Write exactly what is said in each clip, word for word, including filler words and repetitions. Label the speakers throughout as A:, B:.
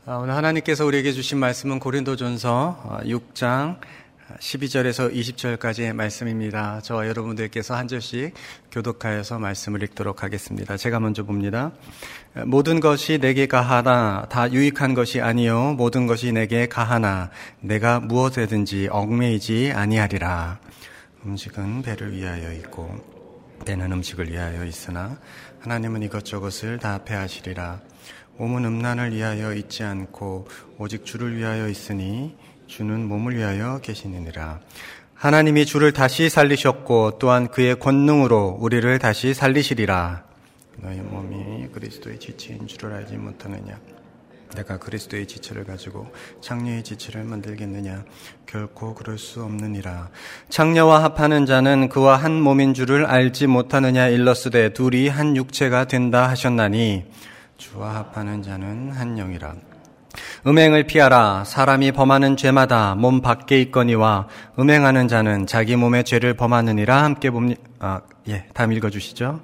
A: 오늘 하나님께서 우리에게 주신 말씀은 고린도전서 육 장 십이 절에서 이십 절까지의 말씀입니다. 저와 여러분들께서 한 절씩 교독하여서 말씀을 읽도록 하겠습니다. 제가 먼저 봅니다. 모든 것이 내게 가하나 다 유익한 것이 아니요 모든 것이 내게 가하나 내가 무엇에든지 얽매이지 아니하리라. 음식은 배를 위하여 있고 배는 음식을 위하여 있으나 하나님은 이것저것을 다 패하시리라. 몸은 음란을 위하여 있지 않고 오직 주를 위하여 있으니 주는 몸을 위하여 계시느니라. 하나님이 주를 다시 살리셨고 또한 그의 권능으로 우리를 다시 살리시리라. 너희 몸이 그리스도의 지체인 줄을 알지 못하느냐? 내가 그리스도의 지체를 가지고 창녀의 지체를 만들겠느냐? 결코 그럴 수 없느니라. 창녀와 합하는 자는 그와 한 몸인 줄을 알지 못하느냐? 일러스되 둘이 한 육체가 된다 하셨나니 주와 합하는 자는 한 영이라. 음행을 피하라. 사람이 범하는 죄마다 몸 밖에 있거니와 음행하는 자는 자기 몸의 죄를 범하느니라. 함께 봅니다. 아, 예, 다음 읽어주시죠.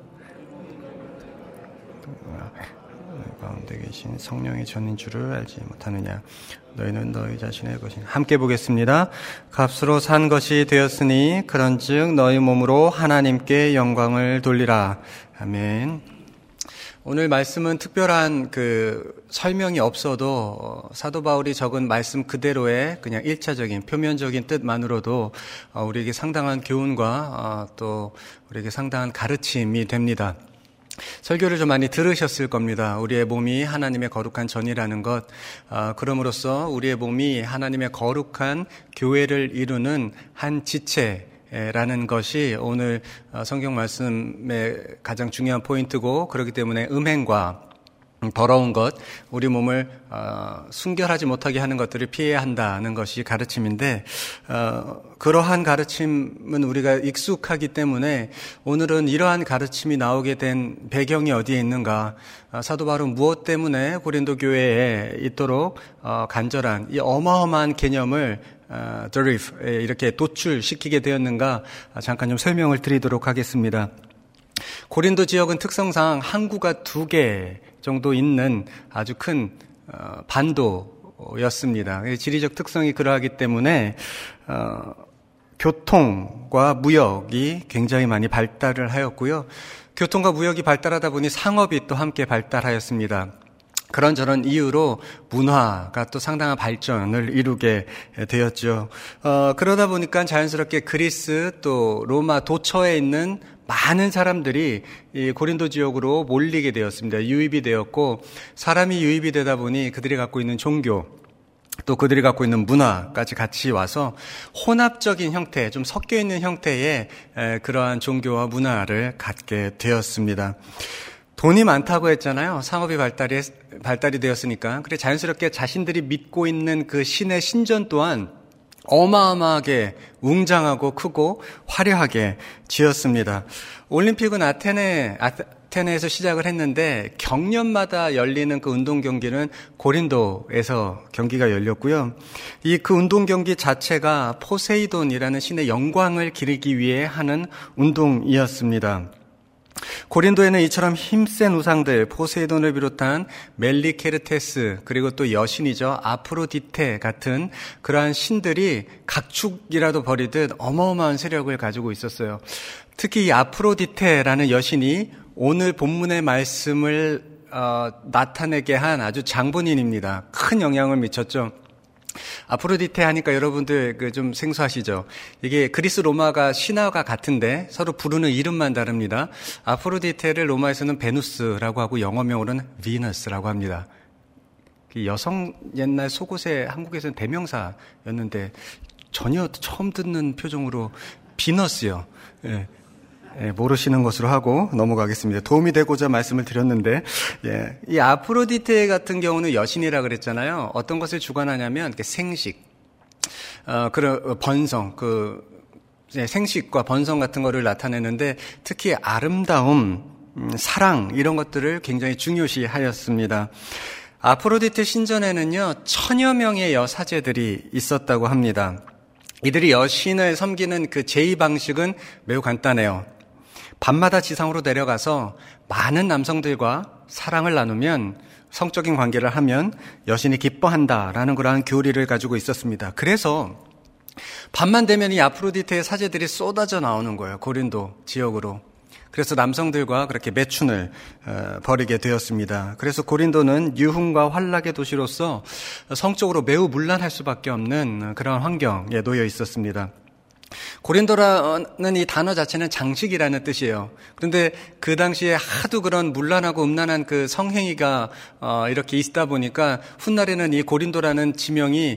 A: 가운데 계신 성령의 전인 줄을 알지 못하느냐? 너희는 너희 자신의 것이니. 함께 보겠습니다. 값으로 산 것이 되었으니 그런즉 너희 몸으로 하나님께 영광을 돌리라. 아멘. 오늘 말씀은 특별한 그 설명이 없어도 사도 바울이 적은 말씀 그대로의 그냥 일차적인 표면적인 뜻만으로도 우리에게 상당한 교훈과 또 우리에게 상당한 가르침이 됩니다. 설교를 좀 많이 들으셨을 겁니다. 우리의 몸이 하나님의 거룩한 전이라는 것, 그럼으로써 우리의 몸이 하나님의 거룩한 교회를 이루는 한 지체 라는 것이 오늘 성경 말씀의 가장 중요한 포인트고, 그렇기 때문에 음행과 더러운 것, 우리 몸을 어, 순결하지 못하게 하는 것들을 피해야 한다는 것이 가르침인데, 어, 그러한 가르침은 우리가 익숙하기 때문에 오늘은 이러한 가르침이 나오게 된 배경이 어디에 있는가, 어, 사도 바울은 무엇 때문에 고린도 교회에 있도록 어, 간절한 이 어마어마한 개념을 어, 드리프, 이렇게 도출시키게 되었는가, 잠깐 좀 설명을 드리도록 하겠습니다. 고린도 지역은 특성상 항구가 두 개 정도 있는 아주 큰 반도였습니다. 지리적 특성이 그러하기 때문에 어, 교통과 무역이 굉장히 많이 발달을 하였고요. 교통과 무역이 발달하다 보니 상업이 또 함께 발달하였습니다. 그런저런 이유로 문화가 또 상당한 발전을 이루게 되었죠. 어, 그러다 보니까 자연스럽게 그리스 또 로마 도처에 있는 많은 사람들이 이 고린도 지역으로 몰리게 되었습니다. 유입이 되었고, 사람이 유입이 되다 보니 그들이 갖고 있는 종교, 또 그들이 갖고 있는 문화까지 같이 와서 혼합적인 형태, 좀 섞여 있는 형태의 그러한 종교와 문화를 갖게 되었습니다. 돈이 많다고 했잖아요. 상업이 발달이, 발달이 되었으니까. 그래 자연스럽게 자신들이 믿고 있는 그 신의 신전 또한 어마어마하게 웅장하고 크고 화려하게 지었습니다. 올림픽은 아테네, 아테네에서 시작을 했는데 경년마다 열리는 그 운동 경기는 고린도에서 경기가 열렸고요. 이 그 운동 경기 자체가 포세이돈이라는 신의 영광을 기리기 위해 하는 운동이었습니다. 고린도에는 이처럼 힘센 우상들, 포세이돈을 비롯한 멜리케르테스, 그리고 또 여신이죠, 아프로디테 같은 그러한 신들이 각축이라도 벌이듯 어마어마한 세력을 가지고 있었어요. 특히 이 아프로디테라는 여신이 오늘 본문의 말씀을 어, 나타내게 한 아주 장본인입니다. 큰 영향을 미쳤죠. 아프로디테 하니까 여러분들 그 좀 생소하시죠? 이게 그리스 로마가 신화가 같은데 서로 부르는 이름만 다릅니다. 아프로디테를 로마에서는 베누스라고 하고 영어명으로는 비너스라고 합니다. 여성 옛날 속옷에 한국에서는 대명사였는데 전혀 처음 듣는 표정으로 비너스요. 예. 예, 모르시는 것으로 하고 넘어가겠습니다. 도움이 되고자 말씀을 드렸는데, 예, 이 아프로디테 같은 경우는 여신이라 그랬잖아요. 어떤 것을 주관하냐면 생식, 어, 그런 번성, 그 예, 생식과 번성 같은 거를 나타내는데, 특히 아름다움, 음, 사랑 이런 것들을 굉장히 중요시하였습니다. 아프로디테 신전에는요 천여 명의 여사제들이 있었다고 합니다. 이들이 여신을 섬기는 그 제의 방식은 매우 간단해요. 밤마다 지상으로 내려가서 많은 남성들과 사랑을 나누면 성적인 관계를 하면 여신이 기뻐한다라는 그러한 교리를 가지고 있었습니다. 그래서 밤만 되면 이 아프로디테의 사제들이 쏟아져 나오는 거예요. 고린도 지역으로. 그래서 남성들과 그렇게 매춘을 벌이게 되었습니다. 그래서 고린도는 유흥과 환락의 도시로서 성적으로 매우 문란할 수밖에 없는 그런 환경에 놓여 있었습니다. 고린도라는 이 단어 자체는 장식이라는 뜻이에요. 그런데 그 당시에 하도 그런 문란하고 음란한 그 성행위가 이렇게 있다 보니까 훗날에는 이 고린도라는 지명이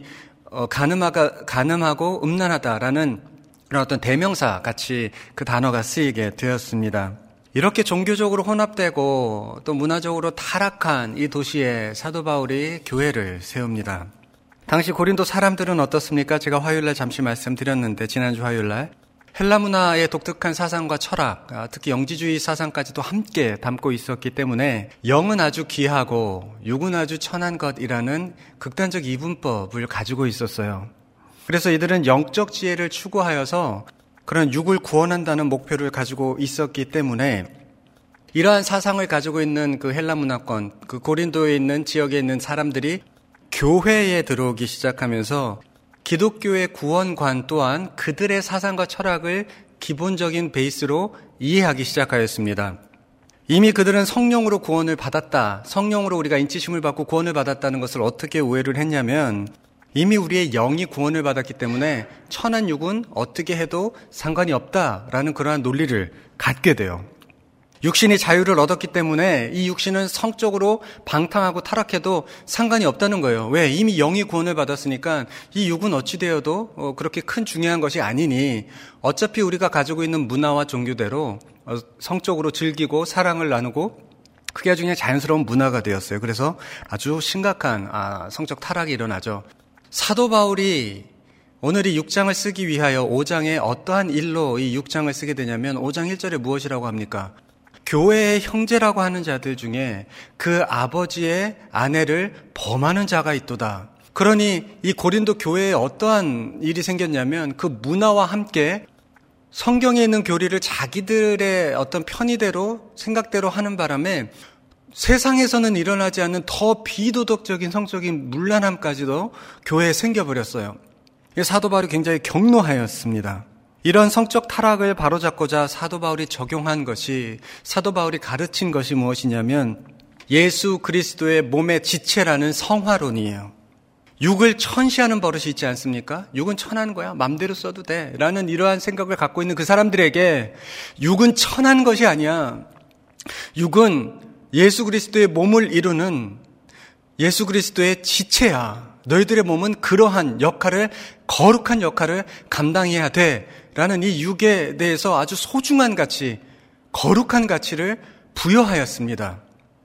A: 가늠하가, 가늠하고 음란하다라는 그런 어떤 대명사 같이 그 단어가 쓰이게 되었습니다. 이렇게 종교적으로 혼합되고 또 문화적으로 타락한 이 도시에 사도 바울이 교회를 세웁니다. 당시 고린도 사람들은 어떻습니까? 제가 화요일날 잠시 말씀드렸는데 지난주 화요일날 헬라 문화의 독특한 사상과 철학, 특히 영지주의 사상까지도 함께 담고 있었기 때문에 영은 아주 귀하고 육은 아주 천한 것이라는 극단적 이분법을 가지고 있었어요. 그래서 이들은 영적 지혜를 추구하여서 그런 육을 구원한다는 목표를 가지고 있었기 때문에 이러한 사상을 가지고 있는 그 헬라 문화권, 그 고린도에 있는 지역에 있는 사람들이 교회에 들어오기 시작하면서 기독교의 구원관 또한 그들의 사상과 철학을 기본적인 베이스로 이해하기 시작하였습니다. 이미 그들은 성령으로 구원을 받았다, 성령으로 우리가 인치심을 받고 구원을 받았다는 것을 어떻게 오해를 했냐면 이미 우리의 영이 구원을 받았기 때문에 천한 육은 어떻게 해도 상관이 없다라는 그러한 논리를 갖게 돼요. 육신이 자유를 얻었기 때문에 이 육신은 성적으로 방탕하고 타락해도 상관이 없다는 거예요. 왜? 이미 영이 구원을 받았으니까 이 육은 어찌 되어도 그렇게 큰 중요한 것이 아니니 어차피 우리가 가지고 있는 문화와 종교대로 성적으로 즐기고 사랑을 나누고 그게 아주 그냥 자연스러운 문화가 되었어요. 그래서 아주 심각한 성적 타락이 일어나죠. 사도 바울이 오늘 이 육 장을 쓰기 위하여 오 장에 어떠한 일로 이 육 장을 쓰게 되냐면 오 장 일 절에 무엇이라고 합니까? 교회의 형제라고 하는 자들 중에 그 아버지의 아내를 범하는 자가 있도다. 그러니 이 고린도 교회에 어떠한 일이 생겼냐면 그 문화와 함께 성경에 있는 교리를 자기들의 어떤 편의대로 생각대로 하는 바람에 세상에서는 일어나지 않는 더 비도덕적인 성적인 문란함까지도 교회에 생겨버렸어요. 사도 바울이 굉장히 격노하였습니다. 이런 성적 타락을 바로잡고자 사도 바울이 적용한 것이, 사도 바울이 가르친 것이 무엇이냐면 예수 그리스도의 몸의 지체라는 성화론이에요. 육을 천시하는 버릇이 있지 않습니까? 육은 천한 거야. 맘대로 써도 돼. 라는 이러한 생각을 갖고 있는 그 사람들에게 육은 천한 것이 아니야. 육은 예수 그리스도의 몸을 이루는 예수 그리스도의 지체야. 너희들의 몸은 그러한 역할을, 거룩한 역할을 감당해야 돼. 라는 이 육에 대해서 아주 소중한 가치, 거룩한 가치를 부여하였습니다.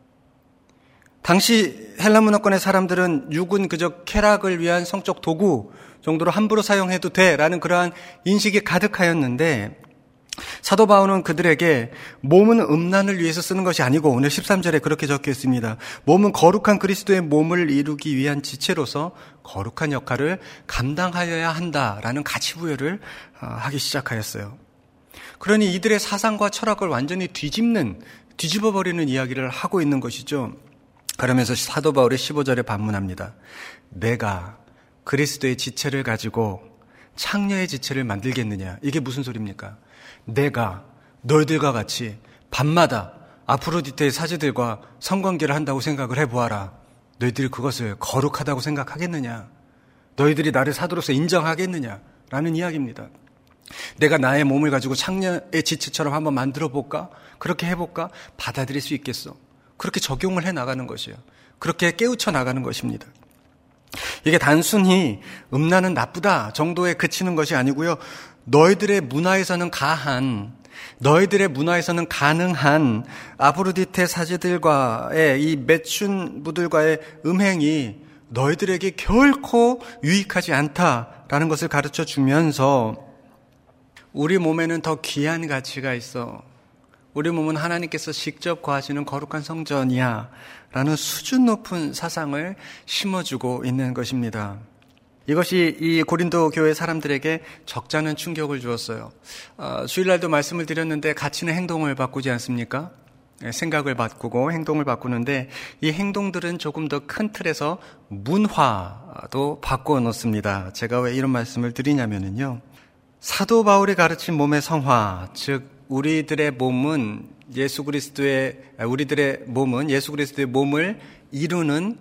A: 당시 헬라 문화권의 사람들은 육은 그저 쾌락을 위한 성적 도구 정도로 함부로 사용해도 돼라는 그러한 인식이 가득하였는데 사도 바울은 그들에게 몸은 음란을 위해서 쓰는 것이 아니고 오늘 십삼 절에 그렇게 적혀 있습니다. 몸은 거룩한 그리스도의 몸을 이루기 위한 지체로서 거룩한 역할을 감당하여야 한다라는 가치 부여를 하기 시작하였어요. 그러니 이들의 사상과 철학을 완전히 뒤집는, 뒤집어버리는 이야기를 하고 있는 것이죠. 그러면서 사도 바울이 십오 절에 반문합니다. 내가 그리스도의 지체를 가지고 창녀의 지체를 만들겠느냐. 이게 무슨 소리입니까? 내가 너희들과 같이 밤마다 아프로디테의 사제들과 성관계를 한다고 생각을 해보아라. 너희들이 그것을 거룩하다고 생각하겠느냐? 너희들이 나를 사도로서 인정하겠느냐? 라는 이야기입니다. 내가 나의 몸을 가지고 창녀의 지체처럼 한번 만들어 볼까? 그렇게 해볼까? 받아들일 수 있겠어. 그렇게 적용을 해 나가는 것이에요. 그렇게 깨우쳐 나가는 것입니다. 이게 단순히 음란은 나쁘다 정도에 그치는 것이 아니고요. 너희들의 문화에서는 가한, 너희들의 문화에서는 가능한 아프로디테 사제들과의 이 매춘부들과의 음행이 너희들에게 결코 유익하지 않다라는 것을 가르쳐 주면서 우리 몸에는 더 귀한 가치가 있어. 우리 몸은 하나님께서 직접 거하시는 거룩한 성전이야 라는 수준 높은 사상을 심어주고 있는 것입니다. 이것이 이 고린도 교회 사람들에게 적잖은 충격을 주었어요. 어, 주일날도 말씀을 드렸는데 가치는 행동을 바꾸지 않습니까? 생각을 바꾸고 행동을 바꾸는데 이 행동들은 조금 더 큰 틀에서 문화도 바꾸어 놓습니다. 제가 왜 이런 말씀을 드리냐면요. 사도 바울이 가르친 몸의 성화, 즉 우리들의 몸은 예수 그리스도의 우리들의 몸은 예수 그리스도의 몸을 이루는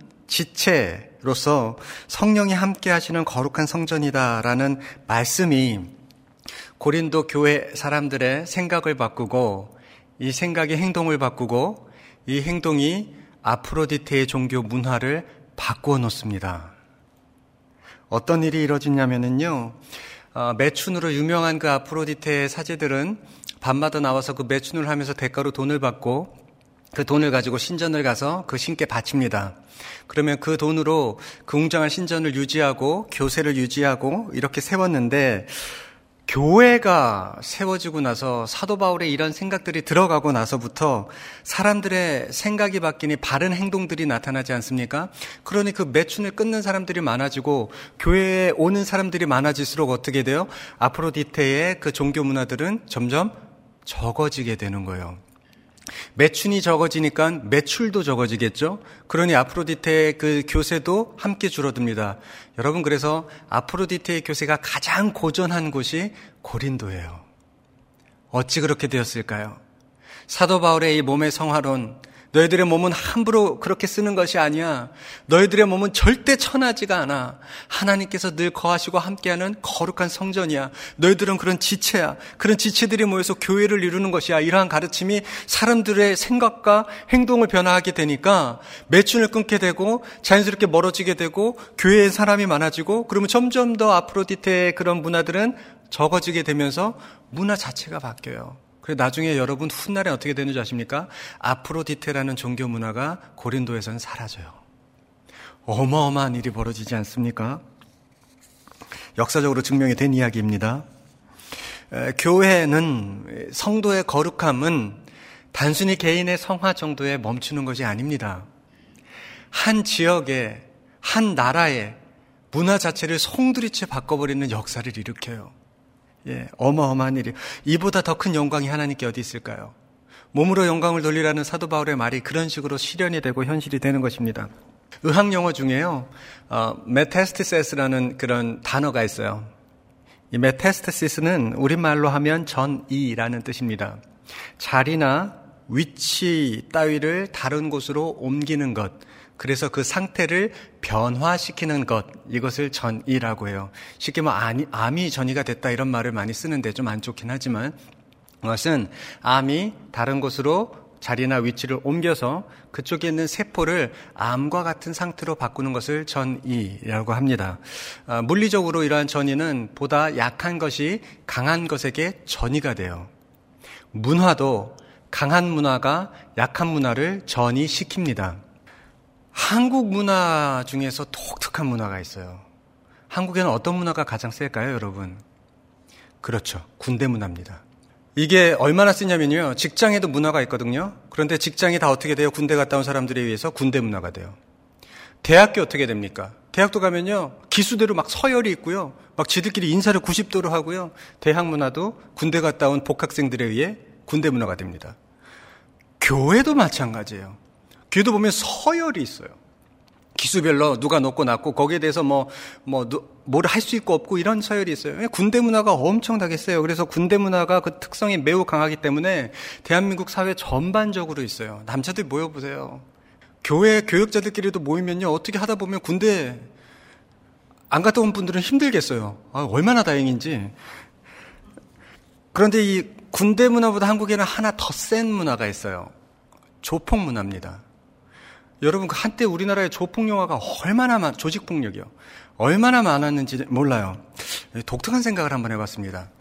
A: 지체로서 성령이 함께 하시는 거룩한 성전이다라는 말씀이 고린도 교회 사람들의 생각을 바꾸고 이 생각이 행동을 바꾸고 이 행동이 아프로디테의 종교 문화를 바꾸어 놓습니다. 어떤 일이 이루어지냐면요. 어, 매춘으로 유명한 그 아프로디테의 사제들은 밤마다 나와서 그 매춘을 하면서 대가로 돈을 받고 그 돈을 가지고 신전을 가서 그 신께 바칩니다. 그러면 그 돈으로 그 웅장한 신전을 유지하고 교세를 유지하고 이렇게 세웠는데 교회가 세워지고 나서 사도 바울의 이런 생각들이 들어가고 나서부터 사람들의 생각이 바뀌니 바른 행동들이 나타나지 않습니까? 그러니 그 매춘을 끊는 사람들이 많아지고 교회에 오는 사람들이 많아질수록 어떻게 돼요? 아프로디테의 그 종교 문화들은 점점 적어지게 되는 거예요. 매춘이 적어지니까 매출도 적어지겠죠. 그러니 아프로디테의 그 교세도 함께 줄어듭니다. 여러분, 그래서 아프로디테의 교세가 가장 고전한 곳이 고린도예요. 어찌 그렇게 되었을까요? 사도 바울의 이 몸의 성화론, 너희들의 몸은 함부로 그렇게 쓰는 것이 아니야. 너희들의 몸은 절대 천하지가 않아. 하나님께서 늘 거하시고 함께하는 거룩한 성전이야. 너희들은 그런 지체야. 그런 지체들이 모여서 교회를 이루는 것이야. 이러한 가르침이 사람들의 생각과 행동을 변화하게 되니까 매춘을 끊게 되고 자연스럽게 멀어지게 되고 교회에 사람이 많아지고 그러면 점점 더 아프로디테의 그런 문화들은 적어지게 되면서 문화 자체가 바뀌어요. 그래서 나중에 여러분 훗날에 어떻게 되는지 아십니까? 아프로디테라는 종교 문화가 고린도에서는 사라져요. 어마어마한 일이 벌어지지 않습니까? 역사적으로 증명이 된 이야기입니다. 에, 교회는 성도의 거룩함은 단순히 개인의 성화 정도에 멈추는 것이 아닙니다. 한 지역에, 한 나라의 문화 자체를 송두리째 바꿔버리는 역사를 일으켜요. 예, 어마어마한 일이. 이보다 더 큰 영광이 하나님께 어디 있을까요? 몸으로 영광을 돌리라는 사도 바울의 말이 그런 식으로 실현이 되고 현실이 되는 것입니다. 의학 용어 중에요, 어, 메타스테시스라는 그런 단어가 있어요. 이 메타스테시스는 우리말로 하면 전이라는 뜻입니다. 자리나 위치 따위를 다른 곳으로 옮기는 것, 그래서 그 상태를 변화시키는 것, 이것을 전이라고 해요. 쉽게 말하면 암이 전이가 됐다 이런 말을 많이 쓰는데 좀 안 좋긴 하지만 그것은 암이 다른 곳으로 자리나 위치를 옮겨서 그쪽에 있는 세포를 암과 같은 상태로 바꾸는 것을 전이라고 합니다. 아, 물리적으로 이러한 전이는 보다 약한 것이 강한 것에게 전이가 돼요. 문화도 강한 문화가 약한 문화를 전이시킵니다. 한국 문화 중에서 독특한 문화가 있어요. 한국에는 어떤 문화가 가장 셀까요, 여러분? 그렇죠. 군대 문화입니다. 이게 얼마나 쓰냐면요. 직장에도 문화가 있거든요. 그런데 직장이 다 어떻게 돼요? 군대 갔다 온 사람들에 의해서 군대 문화가 돼요. 대학교 어떻게 됩니까? 대학도 가면요. 기수대로 막 서열이 있고요. 막 지들끼리 인사를 구십 도로 하고요. 대학 문화도 군대 갔다 온 복학생들에 의해 군대 문화가 됩니다. 교회도 마찬가지예요. 교회도 보면 서열이 있어요. 기수별로 누가 높고 낮고 거기에 대해서 뭐, 뭐, 뭘 할 수 있고 없고 이런 서열이 있어요. 군대 문화가 엄청나게 세요. 그래서 군대 문화가 그 특성이 매우 강하기 때문에 대한민국 사회 전반적으로 있어요. 남자들 모여보세요. 교회 교역자들끼리도 모이면요. 어떻게 하다 보면 군대 안 갔다 온 분들은 힘들겠어요. 아, 얼마나 다행인지. 그런데 이 군대 문화보다 한국에는 하나 더 센 문화가 있어요. 조폭 문화입니다. 여러분, 한때 우리나라의 조폭 영화가 얼마나 많, 조직폭력이요. 얼마나 많았는지 몰라요. 독특한 생각을 한번 해봤습니다.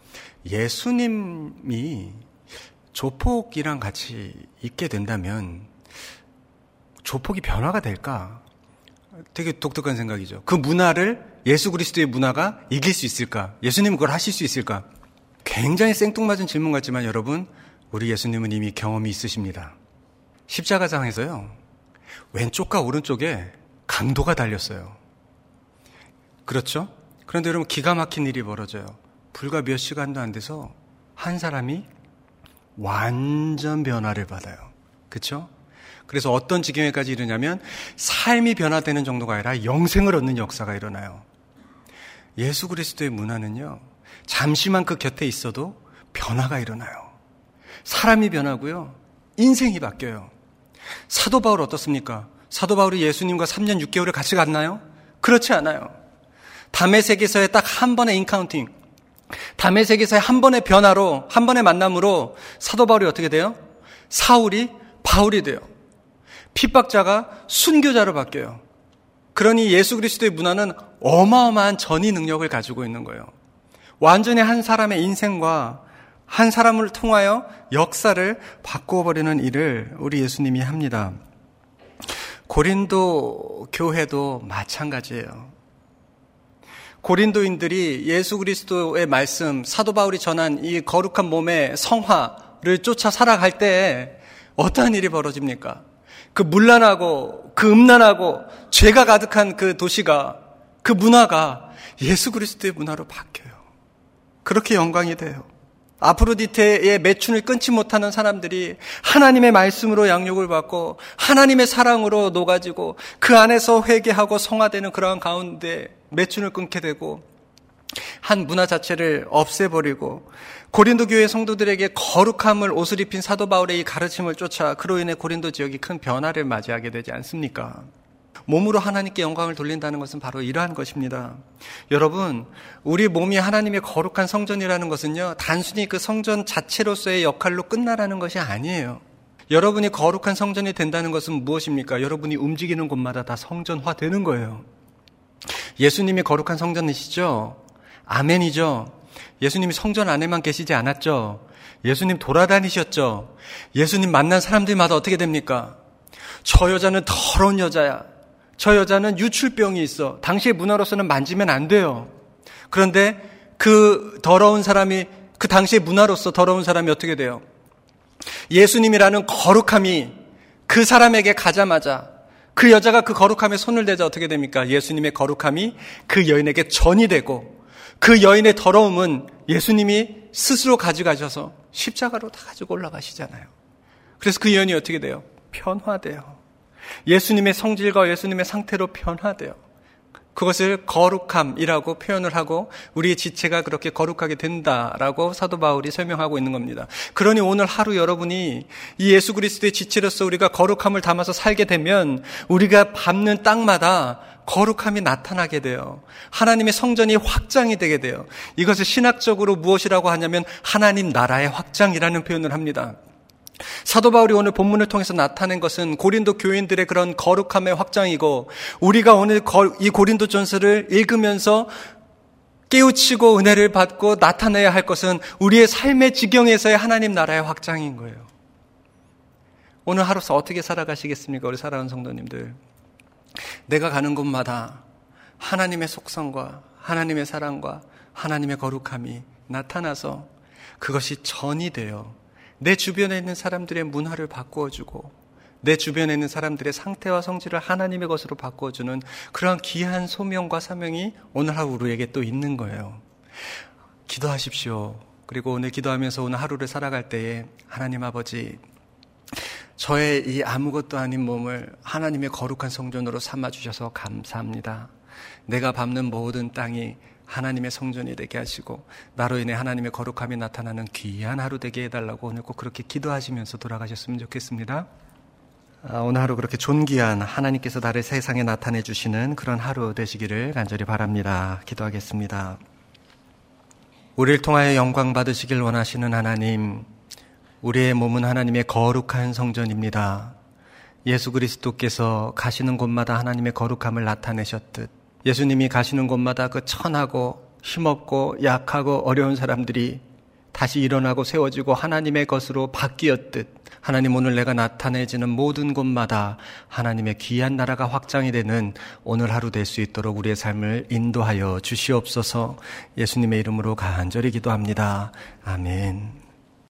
A: 예수님이 조폭이랑 같이 있게 된다면 조폭이 변화가 될까? 되게 독특한 생각이죠. 그 문화를 예수 그리스도의 문화가 이길 수 있을까? 예수님은 그걸 하실 수 있을까? 굉장히 생뚱맞은 질문 같지만 여러분, 우리 예수님은 이미 경험이 있으십니다. 십자가상에서요. 왼쪽과 오른쪽에 강도가 달렸어요. 그렇죠? 그런데 여러분 기가 막힌 일이 벌어져요. 불과 몇 시간도 안 돼서 한 사람이 완전 변화를 받아요. 그렇죠? 그래서 어떤 지경에까지 이르냐면 삶이 변화되는 정도가 아니라 영생을 얻는 역사가 일어나요. 예수 그리스도의 문화는요, 잠시만 그 곁에 있어도 변화가 일어나요. 사람이 변하고요, 인생이 바뀌어요. 사도 바울 어떻습니까? 사도 바울이 예수님과 삼 년 육 개월을 같이 갔나요? 그렇지 않아요. 다메섹에서의 딱 한 번의 인카운팅, 다메섹에서의 한 번의 변화로, 한 번의 만남으로 사도 바울이 어떻게 돼요? 사울이 바울이 돼요. 핍박자가 순교자로 바뀌어요. 그러니 예수 그리스도의 문화는 어마어마한 전이 능력을 가지고 있는 거예요. 완전히 한 사람의 인생과 한 사람을 통하여 역사를 바꾸어버리는 일을 우리 예수님이 합니다. 고린도 교회도 마찬가지예요. 고린도인들이 예수 그리스도의 말씀, 사도 바울이 전한 이 거룩한 몸의 성화를 쫓아 살아갈 때 어떠한 일이 벌어집니까? 그 문란하고 그 음란하고 죄가 가득한 그 도시가, 그 문화가 예수 그리스도의 문화로 바뀌어요. 그렇게 영광이 돼요. 아프로디테의 매춘을 끊지 못하는 사람들이 하나님의 말씀으로 양육을 받고 하나님의 사랑으로 녹아지고 그 안에서 회개하고 성화되는 그러한 가운데 매춘을 끊게 되고 한 문화 자체를 없애버리고 고린도 교회 성도들에게 거룩함을 옷을 입힌 사도 바울의 이 가르침을 쫓아 그로 인해 고린도 지역이 큰 변화를 맞이하게 되지 않습니까? 몸으로 하나님께 영광을 돌린다는 것은 바로 이러한 것입니다. 여러분, 우리 몸이 하나님의 거룩한 성전이라는 것은요, 단순히 그 성전 자체로서의 역할로 끝나라는 것이 아니에요. 여러분이 거룩한 성전이 된다는 것은 무엇입니까? 여러분이 움직이는 곳마다 다 성전화 되는 거예요. 예수님이 거룩한 성전이시죠? 아멘이죠? 예수님이 성전 안에만 계시지 않았죠? 예수님 돌아다니셨죠? 예수님 만난 사람들마다 어떻게 됩니까? 저 여자는 더러운 여자야. 저 여자는 유출병이 있어. 당시의 문화로서는 만지면 안 돼요. 그런데 그 더러운 사람이, 그 당시의 문화로서 더러운 사람이 어떻게 돼요? 예수님이라는 거룩함이 그 사람에게 가자마자 그 여자가 그 거룩함에 손을 대자 어떻게 됩니까? 예수님의 거룩함이 그 여인에게 전이 되고 그 여인의 더러움은 예수님이 스스로 가져가셔서 십자가로 다 가지고 올라가시잖아요. 그래서 그 여인이 어떻게 돼요? 변화돼요. 예수님의 성질과 예수님의 상태로 변화돼요. 그것을 거룩함이라고 표현을 하고 우리의 지체가 그렇게 거룩하게 된다라고 사도 바울이 설명하고 있는 겁니다. 그러니 오늘 하루 여러분이 이 예수 그리스도의 지체로서 우리가 거룩함을 담아서 살게 되면 우리가 밟는 땅마다 거룩함이 나타나게 돼요. 하나님의 성전이 확장이 되게 돼요. 이것을 신학적으로 무엇이라고 하냐면 하나님 나라의 확장이라는 표현을 합니다. 사도 바울이 오늘 본문을 통해서 나타낸 것은 고린도 교인들의 그런 거룩함의 확장이고, 우리가 오늘 이 고린도 전서를 읽으면서 깨우치고 은혜를 받고 나타내야 할 것은 우리의 삶의 지경에서의 하나님 나라의 확장인 거예요. 오늘 하루서 어떻게 살아가시겠습니까? 우리 사랑하는 성도님들, 내가 가는 곳마다 하나님의 속성과 하나님의 사랑과 하나님의 거룩함이 나타나서 그것이 전이 돼요. 내 주변에 있는 사람들의 문화를 바꾸어주고 내 주변에 있는 사람들의 상태와 성질을 하나님의 것으로 바꾸어주는 그런 귀한 소명과 사명이 오늘 하루 우리에게 또 있는 거예요. 기도하십시오. 그리고 오늘 기도하면서 오늘 하루를 살아갈 때에 하나님 아버지, 저의 이 아무것도 아닌 몸을 하나님의 거룩한 성전으로 삼아주셔서 감사합니다. 내가 밟는 모든 땅이 하나님의 성전이 되게 하시고 나로 인해 하나님의 거룩함이 나타나는 귀한 하루 되게 해달라고 오늘 꼭 그렇게 기도하시면서 돌아가셨으면 좋겠습니다. 아, 오늘 하루 그렇게 존귀한 하나님께서 나를 세상에 나타내 주시는 그런 하루 되시기를 간절히 바랍니다. 기도하겠습니다. 우리를 통하여 영광 받으시길 원하시는 하나님, 우리의 몸은 하나님의 거룩한 성전입니다. 예수 그리스도께서 가시는 곳마다 하나님의 거룩함을 나타내셨듯 예수님이 가시는 곳마다 그 천하고 힘없고 약하고 어려운 사람들이 다시 일어나고 세워지고 하나님의 것으로 바뀌었듯, 하나님 오늘 내가 나타내지는 모든 곳마다 하나님의 귀한 나라가 확장이 되는 오늘 하루 될 수 있도록 우리의 삶을 인도하여 주시옵소서. 예수님의 이름으로 간절히 기도합니다. 아멘.